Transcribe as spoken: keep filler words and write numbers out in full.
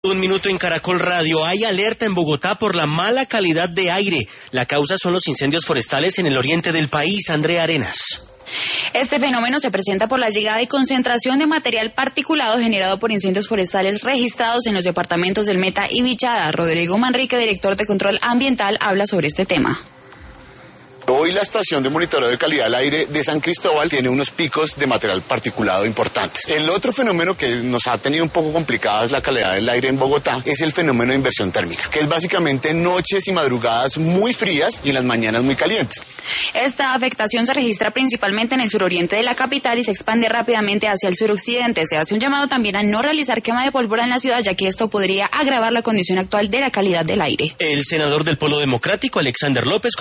Un minuto en Caracol Radio. Hay alerta en Bogotá por la mala calidad de aire. La causa son los incendios forestales en el oriente del país. Andrea Arenas. Este fenómeno se presenta por la llegada y concentración de material particulado generado por incendios forestales registrados en los departamentos del Meta y Vichada. Rodrigo Manrique, director de Control Ambiental, habla sobre este tema. Hoy la estación de monitoreo de calidad del aire de San Cristóbal tiene unos picos de material particulado importantes. El otro fenómeno que nos ha tenido un poco complicadas la calidad del aire en Bogotá es el fenómeno de inversión térmica, que es básicamente noches y madrugadas muy frías y en las mañanas muy calientes. Esta afectación se registra principalmente en el suroriente de la capital y se expande rápidamente hacia el suroccidente. Se hace un llamado también a no realizar quema de pólvora en la ciudad, ya que esto podría agravar la condición actual de la calidad del aire. El senador del Polo Democrático, Alexander López,